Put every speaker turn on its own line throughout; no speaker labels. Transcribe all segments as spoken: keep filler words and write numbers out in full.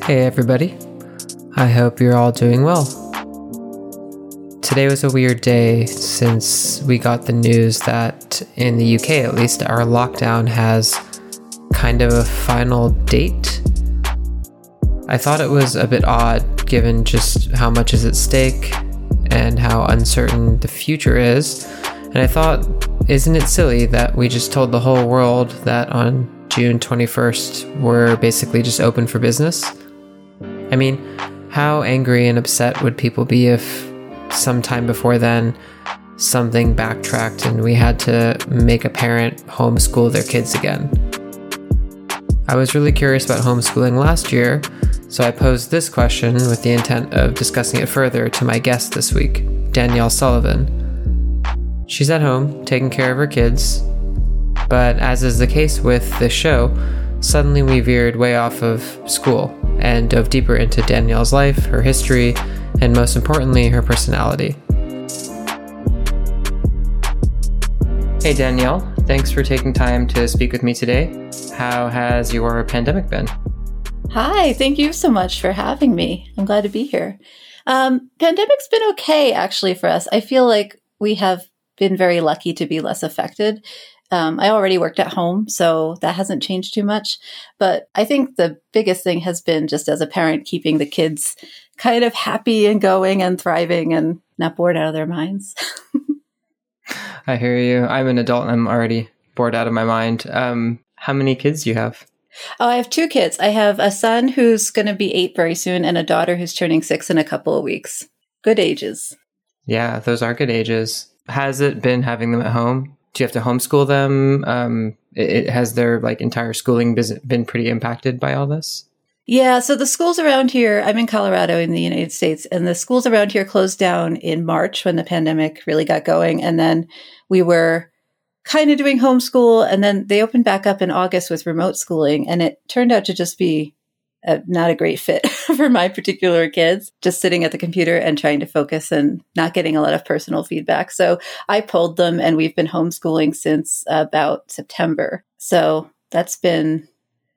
Hey everybody, I hope you're all doing well. Today was a weird day since we got the news that, in the U K at least, our lockdown has kind of a final date. I thought it was a bit odd given just how much is at stake and how uncertain the future is, and I thought, isn't it silly that we just told the whole world that on June twenty-first we're basically just open for business? I mean, how angry and upset would people be if sometime before then something backtracked and we had to make a parent homeschool their kids again? I was really curious about homeschooling last year, so I posed this question with the intent of discussing it further to my guest this week, Danielle Sullivan. She's at home taking care of her kids, but as is the case with this show, suddenly we veered way off of school and dove deeper into Danielle's life, her history, and most importantly, her personality. Hey Danielle, thanks for taking time to speak with me today. How has your pandemic been?
Hi, thank you so much for having me. I'm glad to be here. Um, pandemic's been okay, actually, for us. I feel like we have been very lucky to be less affected. Um, I already worked at home, so that hasn't changed too much. But I think the biggest thing has been just as a parent, keeping the kids kind of happy and going and thriving and not bored out of their minds.
I hear you. I'm an adult and I'm already bored out of my mind. Um, how many kids do you have?
Oh, I have two kids. I have a son who's going to be eight very soon and a daughter who's turning six in a couple of weeks. Good ages.
Yeah, those are good ages. Has it been having them at home? Do you have to homeschool them? Um, it, it has their like entire schooling been pretty impacted by all this?
Yeah, so the schools around here, I'm in Colorado in the United States, and the schools around here closed down in March when the pandemic really got going. And then we were kind of doing homeschool, and then they opened back up in August with remote schooling. And it turned out to just be a, not a great fit for my particular kids, just sitting at the computer and trying to focus and not getting a lot of personal feedback. So I pulled them, and we've been homeschooling since about September. So that's been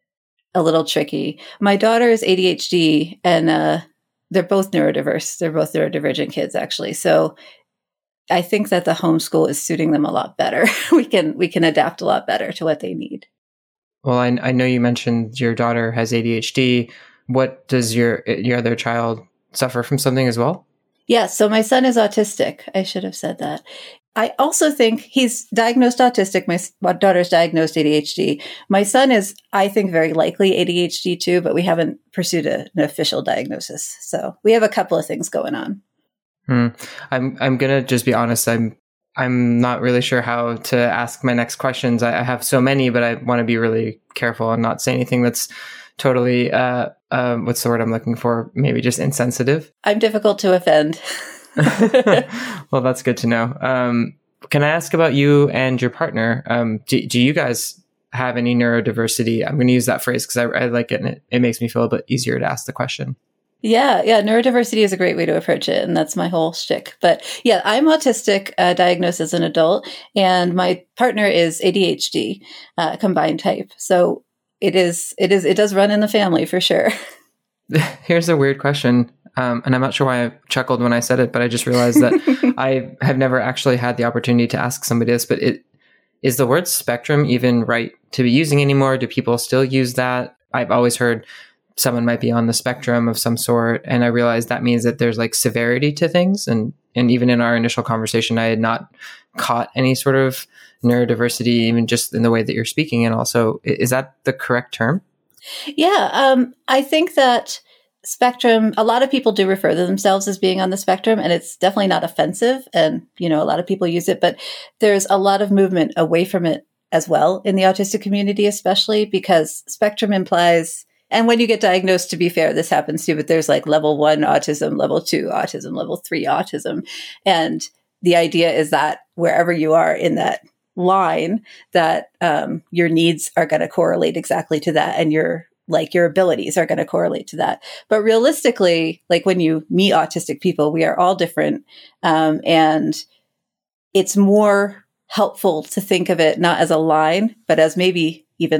a little tricky. My daughter is A D H D, and uh, they're both neurodiverse. They're both neurodivergent kids, actually. So I think that the homeschool is suiting them a lot better. we can we can adapt a lot better to what they need.
Well, I, I know you mentioned your daughter has A D H D. What does your your other child suffer from something as well?
Yeah, so my son is autistic. I should have said that. I also think he's diagnosed autistic. My daughter's diagnosed A D H D. My son is, I think, very likely A D H D too, but we haven't pursued a, an official diagnosis. So we have a couple of things going on.
Hmm. I'm I'm gonna just be honest. I'm I'm not really sure how to ask my next questions. I, I have so many, but I want to be really careful and not say anything that's totally, uh, uh, what's the word I'm looking for? Maybe just insensitive.
I'm difficult to offend.
Well, that's good to know. Um, can I ask about you and your partner? Um, do, do you guys have any neurodiversity? I'm going to use that phrase because I, I like it and it, it makes me feel a bit easier to ask the question.
Yeah, yeah. Neurodiversity is a great way to approach it, and that's my whole shtick. But yeah, I'm autistic, uh, diagnosed as an adult, and my partner is A D H D, uh, combined type. So it is, it is, it does run in the family for sure.
Here's a weird question, um, and I'm not sure why I chuckled when I said it, but I just realized that I have never actually had the opportunity to ask somebody this. But it is the word spectrum even right to be using anymore? Do people still use that? I've always heard someone might be on the spectrum of some sort. And I realized that means that there's like severity to things. And, and even in our initial conversation, I had not caught any sort of neurodiversity, even just in the way that you're speaking. And also, is that the correct term?
Yeah. Um, I think that spectrum, a lot of people do refer to themselves as being on the spectrum, and it's definitely not offensive. And, you know, a lot of people use it, but there's a lot of movement away from it as well in the autistic community, especially because spectrum implies, and when you get diagnosed, to be fair, this happens too, but there's like level one autism, level two autism, level three autism. And the idea is that wherever you are in that line, that um, your needs are going to correlate exactly to that. And your like your abilities are going to correlate to that. But realistically, like when you meet autistic people, we are all different. Um, and it's more helpful to think of it not as a line, but as maybe even like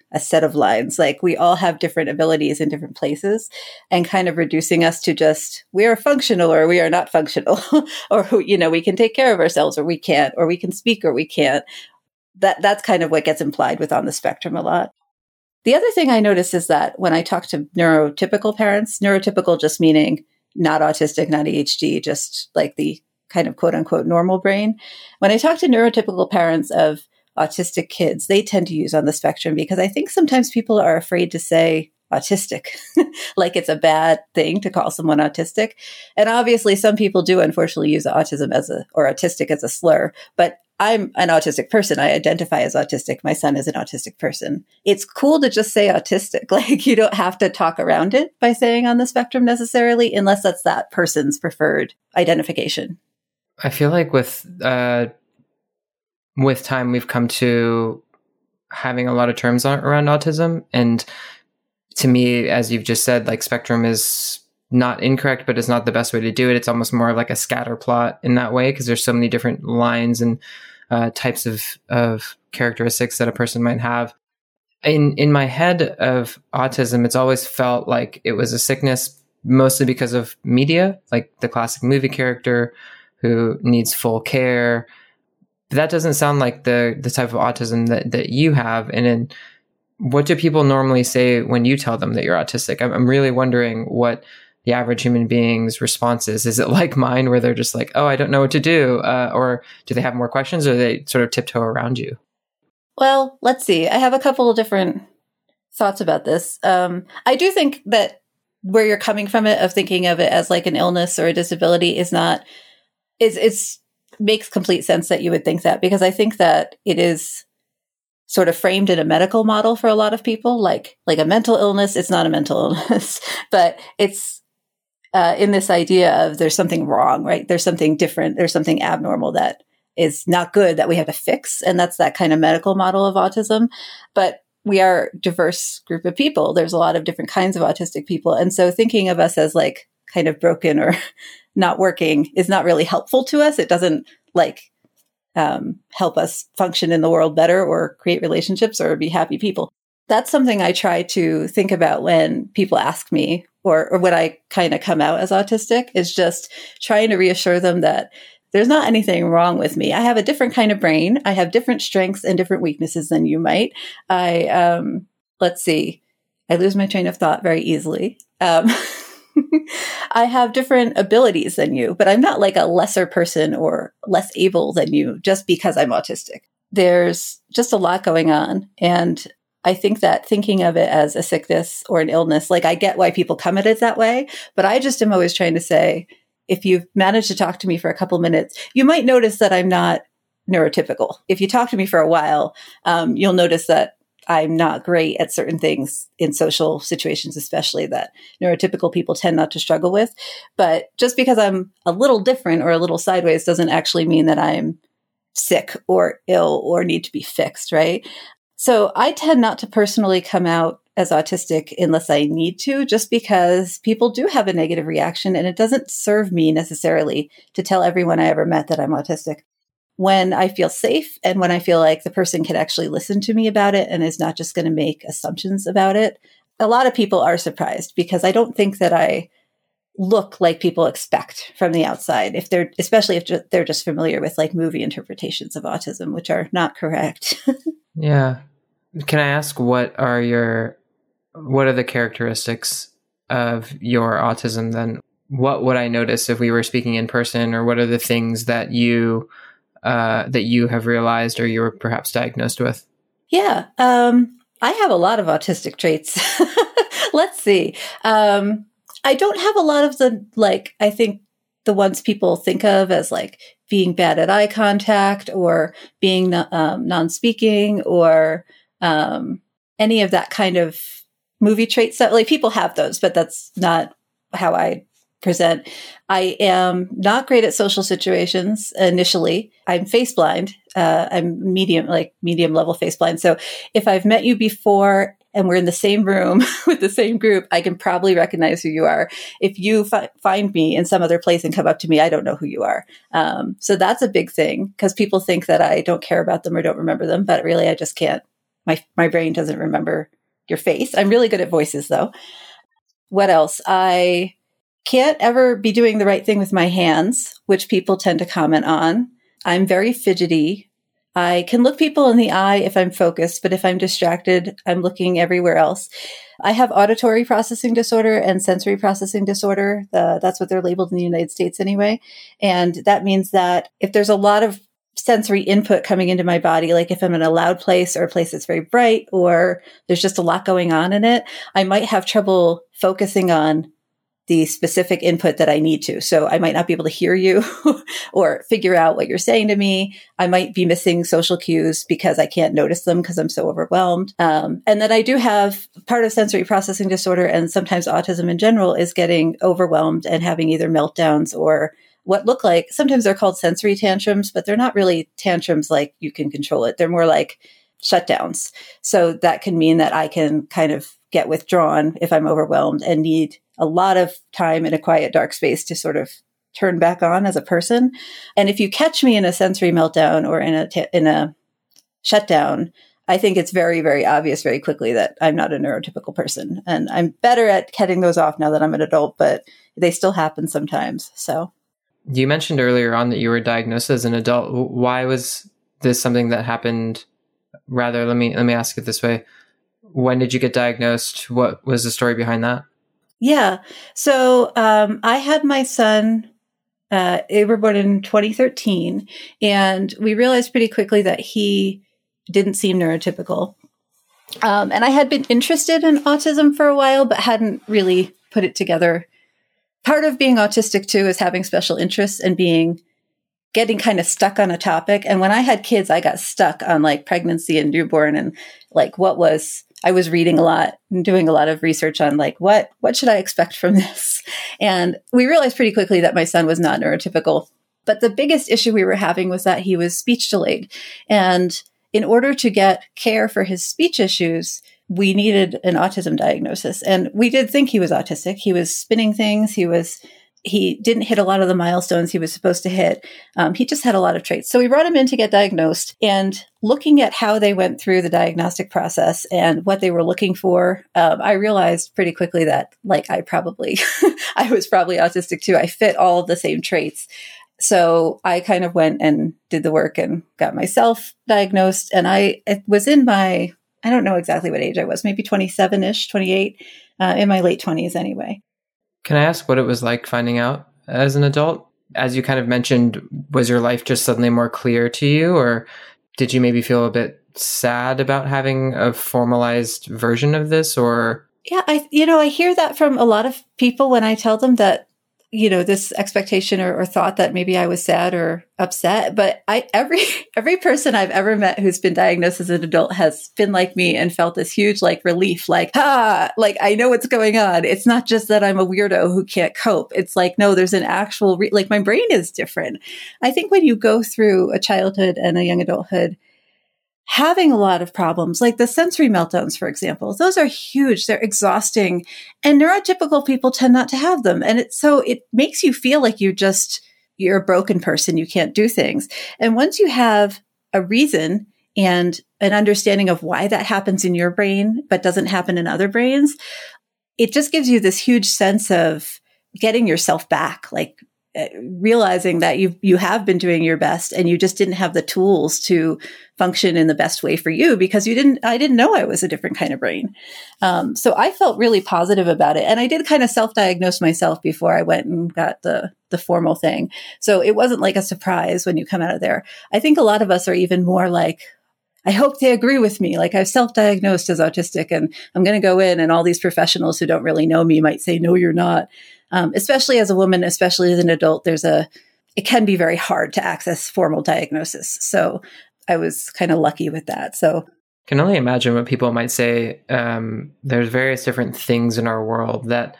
a set of lines. Like we all have different abilities in different places, and kind of reducing us to just, we are functional or we are not functional, or, you know, we can take care of ourselves or we can't, or we can speak or we can't. That that's kind of what gets implied with on the spectrum a lot. The other thing I notice is that when I talk to neurotypical parents, neurotypical just meaning not autistic, not A D H D, just like the kind of quote unquote normal brain. When I talk to neurotypical parents of autistic kids, they tend to use on the spectrum because I think sometimes people are afraid to say autistic, like it's a bad thing to call someone autistic. And obviously some people do unfortunately use autism as a, or autistic as a slur, but I'm an autistic person. I identify as autistic. My son is an autistic person. It's cool to just say autistic. Like you don't have to talk around it by saying on the spectrum necessarily, unless that's that person's preferred identification.
I feel like with, uh, with time, we've come to having a lot of terms on, around autism. And to me, as you've just said, like spectrum is not incorrect, but it's not the best way to do it. It's almost more like a scatter plot in that way, because there's so many different lines and uh, types of, of characteristics that a person might have. In in my head of autism, it's always felt like it was a sickness, mostly because of media, like the classic movie character who needs full care. But that doesn't sound like the the type of autism that, that you have. And then what do people normally say when you tell them that you're autistic? I'm, I'm really wondering what the average human being's response is. Is it like mine, where they're just like, oh, I don't know what to do? Uh, or do they have more questions, or do they sort of tiptoe around you?
Well, let's see. I have a couple of different thoughts about this. Um, I do think that where you're coming from it, of thinking of it as like an illness or a disability, is not, is it's makes complete sense that you would think that, because I think that it is sort of framed in a medical model for a lot of people, like, like a mental illness. It's not a mental illness, but it's uh, in this idea of there's something wrong, right? There's something different. There's something abnormal that is not good that we have to fix. And that's that kind of medical model of autism. But we are a diverse group of people. There's a lot of different kinds of autistic people. And so thinking of us as like kind of broken or not working is not really helpful to us. It doesn't like um, help us function in the world better or create relationships or be happy people. That's something I try to think about when people ask me, or, or when I kind of come out as autistic, is just trying to reassure them that there's not anything wrong with me. I have a different kind of brain. I have different strengths and different weaknesses than you might. I, um, let's see, I lose my train of thought very easily. Um, I have different abilities than you, but I'm not like a lesser person or less able than you just because I'm autistic. There's just a lot going on. And I think that thinking of it as a sickness or an illness, like I get why people come at it that way, but I just am always trying to say, if you've managed to talk to me for a couple minutes, you might notice that I'm not neurotypical. If you talk to me for a while, um, you'll notice that I'm not great at certain things in social situations, especially that neurotypical people tend not to struggle with. But just because I'm a little different or a little sideways doesn't actually mean that I'm sick or ill or need to be fixed, right? So I tend not to personally come out as autistic unless I need to, just because people do have a negative reaction, and it doesn't serve me necessarily to tell everyone I ever met that I'm autistic. When I feel safe and when I feel like the person can actually listen to me about it and is not just going to make assumptions about it, a lot of people are surprised, because I don't think that I look like people expect from the outside, if they're, especially if ju- they're just familiar with like movie interpretations of autism, which are not correct.
Yeah. Can I ask, what are your, what are the characteristics of your autism then? What would I notice if we were speaking in person, or what are the things that you, uh, that you have realized or you were perhaps diagnosed with?
Yeah. Um, I have a lot of autistic traits. Let's see. Um, I don't have a lot of the, like, I think the ones people think of as like being bad at eye contact or being um, non-speaking or um, any of that kind of movie trait stuff. Like people have those, but that's not how I present. I am not great at social situations initially. I'm face blind. Uh, I'm medium, like medium level face blind. So if I've met you before and we're in the same room with the same group, I can probably recognize who you are. If you fi- find me in some other place and come up to me, I don't know who you are. Um, so that's a big thing, because people think that I don't care about them or don't remember them, but really I just can't my, my brain doesn't remember your face. I'm really good at voices though. What else? I can't ever be doing the right thing with my hands, which people tend to comment on. I'm very fidgety. I can look people in the eye if I'm focused, but if I'm distracted, I'm looking everywhere else. I have auditory processing disorder and sensory processing disorder. The, that's what they're labeled in the United States anyway. And that means that if there's a lot of sensory input coming into my body, like if I'm in a loud place or a place that's very bright, or there's just a lot going on in it, I might have trouble focusing on the specific input that I need to. So I might not be able to hear you or figure out what you're saying to me. I might be missing social cues because I can't notice them because I'm so overwhelmed. Um, and then I do have part of sensory processing disorder, and sometimes autism in general, is getting overwhelmed and having either meltdowns or what look like, sometimes they're called sensory tantrums, but they're not really tantrums like you can control it. They're more like shutdowns. So that can mean that I can kind of get withdrawn if I'm overwhelmed and need a lot of time in a quiet, dark space to sort of turn back on as a person. And if you catch me in a sensory meltdown or in a t- in a shutdown, I think it's very, very obvious very quickly that I'm not a neurotypical person. And I'm better at cutting those off now that I'm an adult, but they still happen sometimes. So
you mentioned earlier on that you were diagnosed as an adult. Why was this something that happened? Rather, let me let me ask it this way. When did you get diagnosed? What was the story behind that?
Yeah. So um, I had my son, uh, they were born in twenty thirteen, and we realized pretty quickly that he didn't seem neurotypical. Um, and I had been interested in autism for a while, but hadn't really put it together. Part of being autistic too is having special interests and being, getting kind of stuck on a topic. And when I had kids, I got stuck on like pregnancy and newborn and like what was, I was reading a lot and doing a lot of research on like, what, what should I expect from this? And we realized pretty quickly that my son was not neurotypical. But the biggest issue we were having was that he was speech delayed. And in order to get care for his speech issues, we needed an autism diagnosis. And we did think he was autistic. He was spinning things. He was, he didn't hit a lot of the milestones he was supposed to hit. Um, he just had a lot of traits. So we brought him in to get diagnosed, and looking at how they went through the diagnostic process and what they were looking for, um, I realized pretty quickly that like I probably, I was probably autistic too. I fit all of the same traits. So I kind of went and did the work and got myself diagnosed. And I it was in my, I don't know exactly what age I was, maybe twenty-seven-ish, twenty-eight, uh, in my late twenties anyway.
Can I ask what it was like finding out as an adult? As you kind of mentioned, was your life just suddenly more clear to you, or did you maybe feel a bit sad about having a formalized version of this? Or
yeah, I you know I hear that from a lot of people when I tell them that, you know, this expectation or, or thought that maybe I was sad or upset. But I every every person I've ever met who's been diagnosed as an adult has been like me and felt this huge like relief, like, ah, like I know what's going on. It's not just that I'm a weirdo who can't cope. It's like, no, there's an actual, re- like my brain is different. I think when you go through a childhood and a young adulthood, having a lot of problems, like the sensory meltdowns, for example, those are huge. They're exhausting. And neurotypical people tend not to have them. And it's so it makes you feel like you just, you're a broken person. You can't do things. And once you have a reason and an understanding of why that happens in your brain, but doesn't happen in other brains, it just gives you this huge sense of getting yourself back, like realizing that you you have been doing your best and you just didn't have the tools to function in the best way for you because you didn't, I didn't know I was a different kind of brain. Um, so I felt really positive about it. And I did kind of self-diagnose myself before I went and got the, the formal thing. So it wasn't like a surprise when you come out of there. I think a lot of us are even more like, I hope they agree with me. Like I've self-diagnosed as autistic and I'm going to go in and all these professionals who don't really know me might say, no, you're not. Um, especially as a woman, especially as an adult, there's a, it can be very hard to access formal diagnosis. So I was kind of lucky with that. So
can only imagine what people might say. Um, there's various different things in our world that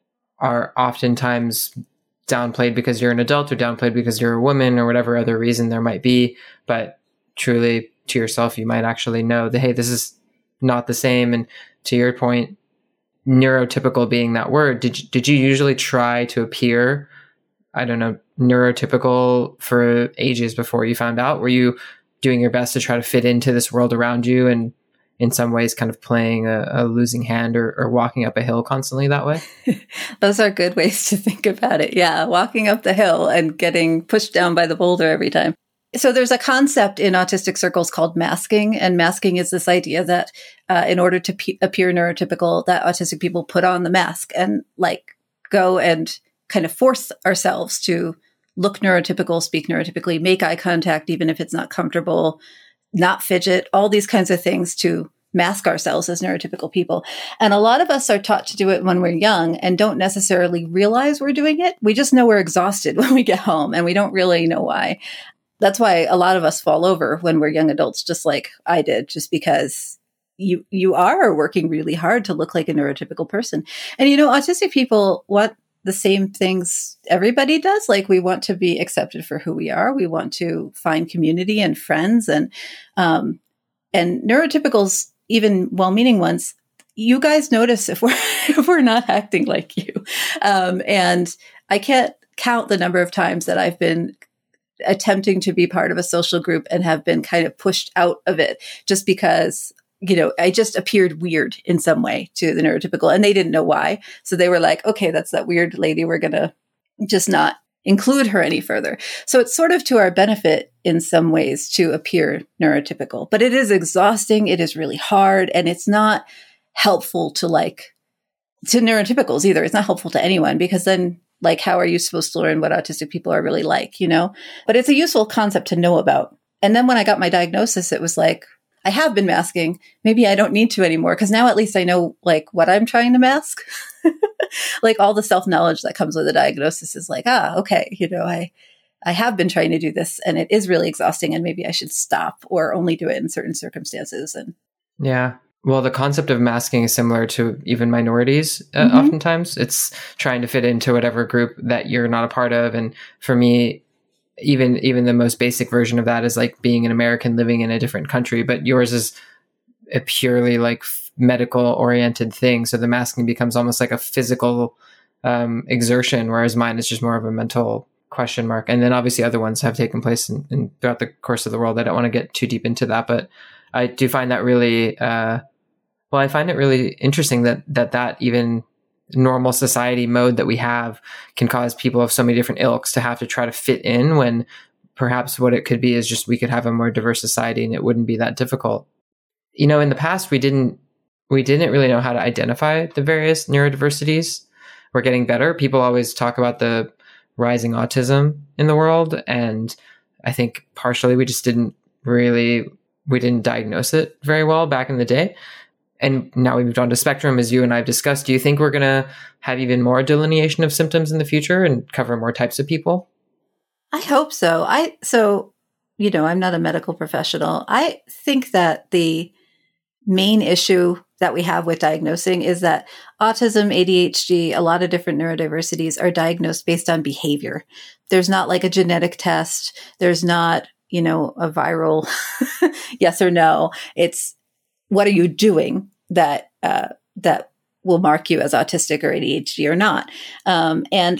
are oftentimes downplayed because you're an adult or downplayed because you're a woman or whatever other reason there might be. But truly to yourself, you might actually know that, hey, this is not the same. And to your point, neurotypical being that word, did you, did you usually try to appear, I don't know, neurotypical for ages before you found out? Were you doing your best to try to fit into this world around you and in some ways kind of playing a, a losing hand or, or walking up a hill constantly that way?
Those are good ways to think about it. Yeah, walking up the hill and getting pushed down by the boulder every time. So there's a concept in autistic circles called masking, and masking is this idea that uh, in order to pe- appear neurotypical, that autistic people put on the mask and like go and kind of force ourselves to look neurotypical, speak neurotypically, make eye contact, even if it's not comfortable, not fidget, all these kinds of things to mask ourselves as neurotypical people. And a lot of us are taught to do it when we're young and don't necessarily realize we're doing it. We just know we're exhausted when we get home and we don't really know why. That's why a lot of us fall over when we're young adults, just like I did, just because you you are working really hard to look like a neurotypical person. And, you know, autistic people want the same things everybody does. Like, we want to be accepted for who we are. We want to find community and friends. And, um, and neurotypicals, even well-meaning ones, you guys notice if we're, if we're not acting like you. Um, and I can't count the number of times that I've been attempting to be part of a social group and have been kind of pushed out of it just because, you know, I just appeared weird in some way to the neurotypical, and they didn't know why. So they were like, okay, that's that weird lady. We're going to just not include her any further. So it's sort of to our benefit in some ways to appear neurotypical, but it is exhausting. It is really hard, and it's not helpful to like to neurotypicals either. It's not helpful to anyone, because then, like, how are you supposed to learn what autistic people are really like, you know? But it's a useful concept to know about. And then when I got my diagnosis, it was like, I have been masking. Maybe I don't need to anymore, because now at least I know like what I'm trying to mask. Like, all the self-knowledge that comes with a diagnosis is like, ah, okay, you know, I, I have been trying to do this and it is really exhausting, and maybe I should stop or only do it in certain circumstances. And
yeah. Well, the concept of masking is similar to even minorities. Uh,
mm-hmm.
Oftentimes, it's trying to fit into whatever group that you're not a part of. And for me, even even the most basic version of that is like being an American living in a different country. But yours is a purely like medical oriented thing. So the masking becomes almost like a physical um, exertion, whereas mine is just more of a mental question mark. And then obviously other ones have taken place in, in throughout the course of the world. I don't want to get too deep into that, but I do find that really. Uh, Well, I find it really interesting that that that even normal society mode that we have can cause people of so many different ilks to have to try to fit in, when perhaps what it could be is just we could have a more diverse society and it wouldn't be that difficult. You know, in the past, we didn't we didn't really know how to identify the various neurodiversities. We're getting better. People always talk about the rising autism in the world, and I think partially we just didn't really we didn't diagnose it very well back in the day. And now we moved on to spectrum, as you and I have discussed. Do you think we're going to have even more delineation of symptoms in the future and cover more types of people?
I hope so. I so, you know, I'm not a medical professional. I think that the main issue that we have with diagnosing is that autism, A D H D, a lot of different neurodiversities are diagnosed based on behavior. There's not like a genetic test. There's not, you know, a viral yes or no. It's, what are you doing that uh, that will mark you as autistic or A D H D or not? Um, and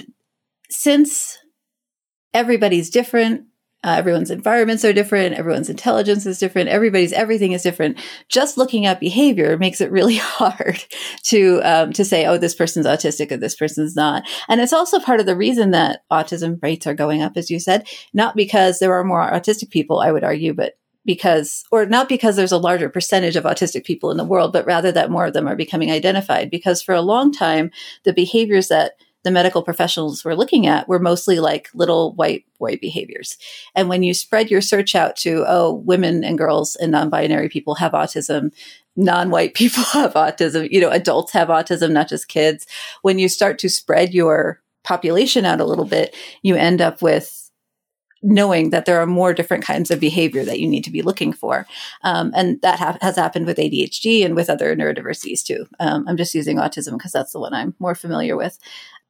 since everybody's different, uh, everyone's environments are different, everyone's intelligence is different, everybody's everything is different. Just looking at behavior makes it really hard to um, to say, oh, this person's autistic or this person's not. And it's also part of the reason that autism rates are going up, as you said, not because there are more autistic people, I would argue, but because, or not because there's a larger percentage of autistic people in the world, but rather that more of them are becoming identified. Because for a long time, the behaviors that the medical professionals were looking at were mostly like little white boy behaviors. And when you spread your search out to, oh, women and girls and non-binary people have autism, non-white people have autism, you know, adults have autism, not just kids. When you start to spread your population out a little bit, you end up with knowing that there are more different kinds of behavior that you need to be looking for. Um, and that ha- has happened with A D H D and with other neurodiversities too. Um, I'm just using autism because that's the one I'm more familiar with.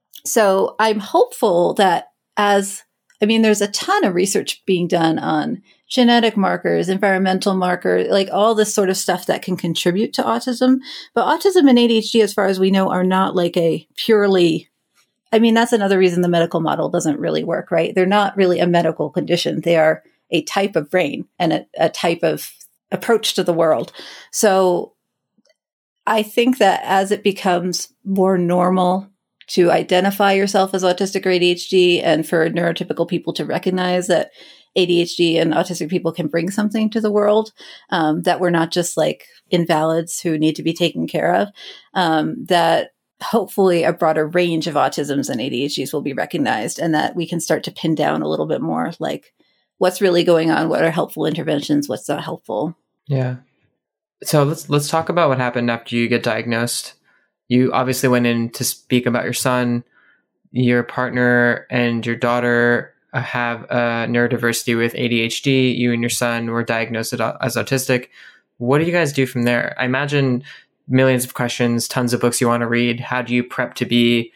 So I'm hopeful that as, I mean, there's a ton of research being done on genetic markers, environmental markers, like all this sort of stuff that can contribute to autism. But autism and A D H D, as far as we know, are not like a purely I mean, that's another reason the medical model doesn't really work, right? They're not really a medical condition. They are a type of brain and a, a type of approach to the world. So I think that as it becomes more normal to identify yourself as autistic or A D H D, and for neurotypical people to recognize that A D H D and autistic people can bring something to the world, um, that we're not just like invalids who need to be taken care of, um, that hopefully a broader range of autisms and A D H Ds will be recognized, and that we can start to pin down a little bit more like what's really going on, what are helpful interventions, what's not helpful.
Yeah. So let's let's talk about what happened after you get diagnosed. You obviously went in to speak about your son. Your partner and your daughter have a neurodiversity with A D H D. You and your son were diagnosed as autistic. What do you guys do from there? I imagine millions of questions, tons of books you want to read. How do you prep to be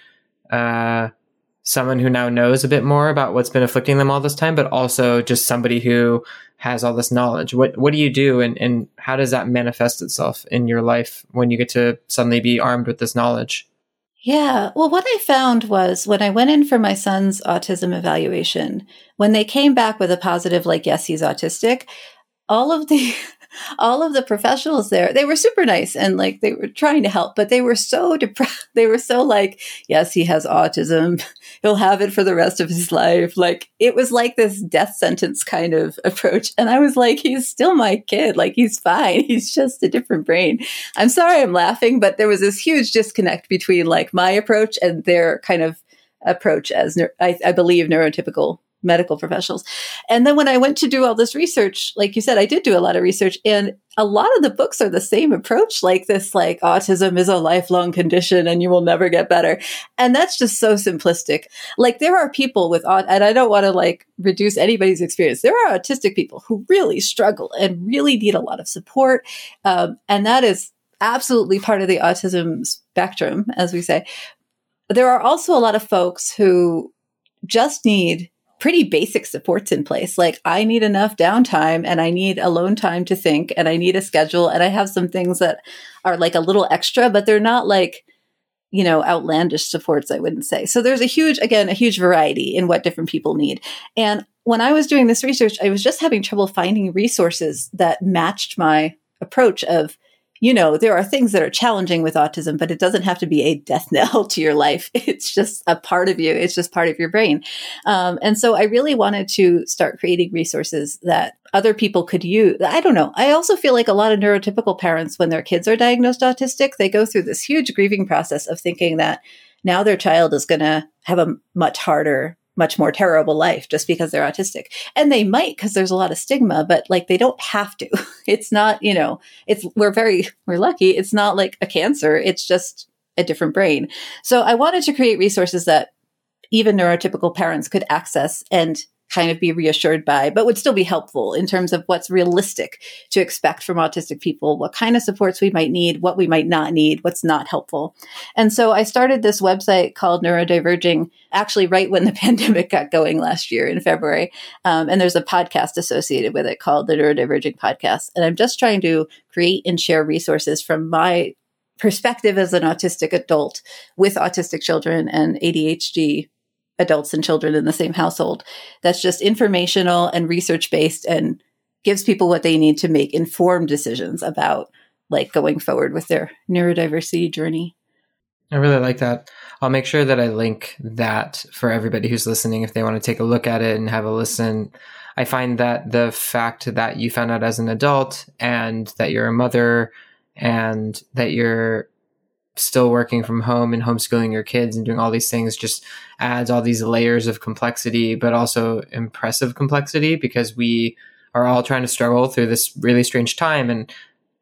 uh, someone who now knows a bit more about what's been afflicting them all this time, but also just somebody who has all this knowledge? What what do you do, and, and how does that manifest itself in your life when you get to suddenly be armed with this knowledge?
Yeah. Well, what I found was when I went in for my son's autism evaluation, when they came back with a positive, like, yes, he's autistic, all of the all of the professionals there, they were super nice and like they were trying to help, but they were so depressed. They were so like, yes, he has autism. He'll have it for the rest of his life. Like, it was like this death sentence kind of approach. And I was like, he's still my kid. Like, he's fine. He's just a different brain. I'm sorry I'm laughing, but there was this huge disconnect between like my approach and their kind of approach as, I, I believe, neurotypical medical professionals. And then when I went to do all this research, like you said, I did do a lot of research, and a lot of the books are the same approach, like this, like autism is a lifelong condition and you will never get better. And that's just so simplistic. Like, there are people with, and I don't want to like reduce anybody's experience. There are autistic people who really struggle and really need a lot of support. Um, and that is absolutely part of the autism spectrum, as we say. There are also a lot of folks who just need pretty basic supports in place. Like, I need enough downtime and I need alone time to think and I need a schedule. And I have some things that are like a little extra, but they're not like, you know, outlandish supports, I wouldn't say. So there's a huge, again, a huge variety in what different people need. And when I was doing this research, I was just having trouble finding resources that matched my approach of, you know, there are things that are challenging with autism, but it doesn't have to be a death knell to your life. It's just a part of you. It's just part of your brain. Um, and so I really wanted to start creating resources that other people could use. I don't know. I also feel like a lot of neurotypical parents, when their kids are diagnosed autistic, they go through this huge grieving process of thinking that now their child is going to have a much harder, much more terrible life just because they're autistic. And they might, because there's a lot of stigma, but like, they don't have to. It's not, you know, it's, we're very, we're lucky. It's not like a cancer. It's just a different brain. So I wanted to create resources that even neurotypical parents could access and kind of be reassured by, but would still be helpful in terms of what's realistic to expect from autistic people, what kind of supports we might need, what we might not need, what's not helpful. And so I started this website called Neurodiverging, actually right when the pandemic got going last year in February. Um, and there's a podcast associated with it called the Neurodiverging Podcast. And I'm just trying to create and share resources from my perspective as an autistic adult with autistic children and A D H D adults and children in the same household. That's just informational and research-based and gives people what they need to make informed decisions about like going forward with their neurodiversity journey.
I really like that. I'll make sure that I link that for everybody who's listening if they want to take a look at it and have a listen. I find that the fact that you found out as an adult and that you're a mother and that you're still working from home and homeschooling your kids and doing all these things just adds all these layers of complexity, but also impressive complexity, because we are all trying to struggle through this really strange time. And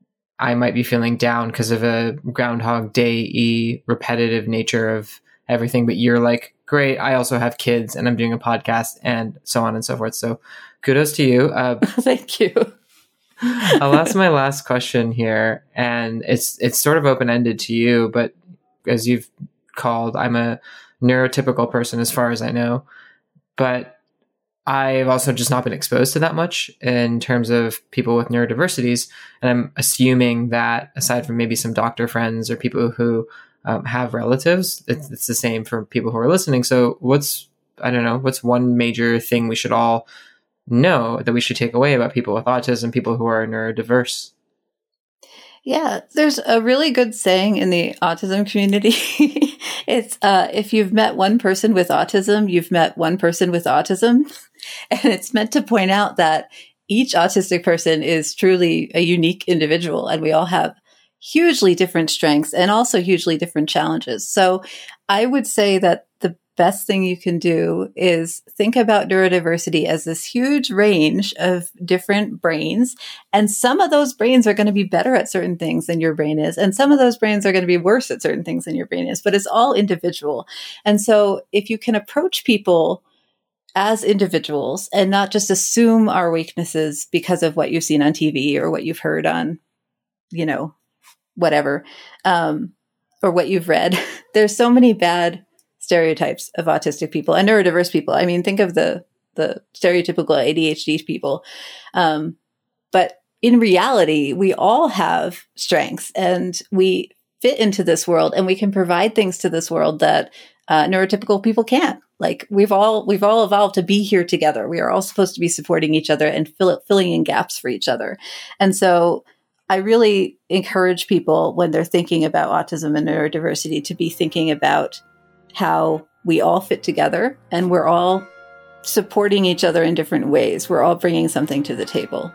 I might be feeling down because of a Groundhog Day-y repetitive nature of everything, but you're like, great, I also have kids and I'm doing a podcast and so on and so forth. So kudos to you. Uh,
Thank you.
I'll ask my last question here, and it's it's sort of open-ended to you, but as you've called, I'm a neurotypical person as far as I know, but I've also just not been exposed to that much in terms of people with neurodiversities, and I'm assuming that aside from maybe some doctor friends or people who um, have relatives, it's, it's the same for people who are listening. So what's, I don't know, what's one major thing we should all know that we should take away about people with autism, people who are neurodiverse?
Yeah, there's a really good saying in the autism community. It's uh, if you've met one person with autism, you've met one person with autism. And it's meant to point out that each autistic person is truly a unique individual, and we all have hugely different strengths and also hugely different challenges. So I would say that the best thing you can do is think about neurodiversity as this huge range of different brains. And some of those brains are going to be better at certain things than your brain is. And some of those brains are going to be worse at certain things than your brain is, but it's all individual. And so if you can approach people as individuals and not just assume our weaknesses because of what you've seen on T V or what you've heard on, you know, whatever, um, or what you've read, there's so many bad stereotypes of autistic people and neurodiverse people. I mean, think of the the stereotypical A D H D people. Um, but in reality, we all have strengths and we fit into this world and we can provide things to this world that uh, neurotypical people can't. Like we've all we've all evolved to be here together. We are all supposed to be supporting each other and fill, filling in gaps for each other. And so I really encourage people when they're thinking about autism and neurodiversity to be thinking about how we all fit together and we're all supporting each other in different ways. We're all bringing something to the table.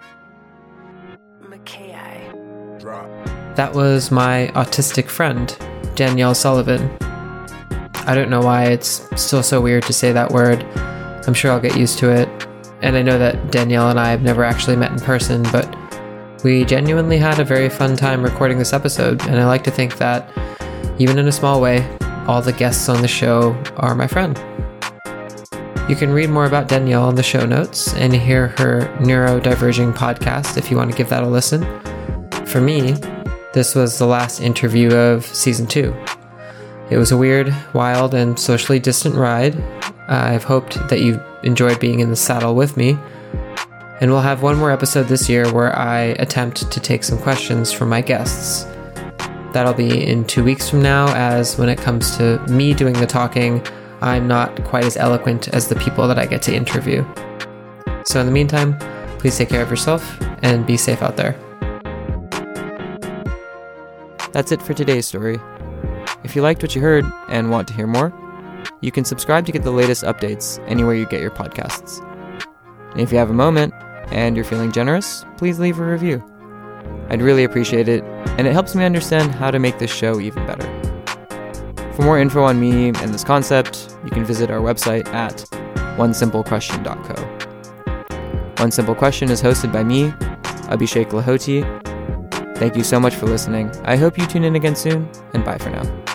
That was my autistic friend, Danielle Sullivan. I don't know why it's still so weird to say that word. I'm sure I'll get used to it. And I know that Danielle and I have never actually met in person, but we genuinely had a very fun time recording this episode. And I like to think that, even in a small way, all the guests on the show are my friend. You can read more about Danielle in the show notes and hear her Neurodiverging podcast if you want to give that a listen. For me, this was the last interview of season two. It was a weird, wild, and socially distant ride. I've hoped that you enjoyed being in the saddle with me. And we'll have one more episode this year where I attempt to take some questions from my guests. That'll be in two weeks from now, as when it comes to me doing the talking, I'm not quite as eloquent as the people that I get to interview. So in the meantime, please take care of yourself and be safe out there. That's it for today's story. If you liked what you heard and want to hear more, you can subscribe to get the latest updates anywhere you get your podcasts. And if you have a moment and you're feeling generous, please leave a review. I'd really appreciate it, and it helps me understand how to make this show even better. For more info on me and this concept, you can visit our website at one simple question dot co. One Simple Question is hosted by me, Abhishek Lahoti. Thank you so much for listening. I hope you tune in again soon, and bye for now.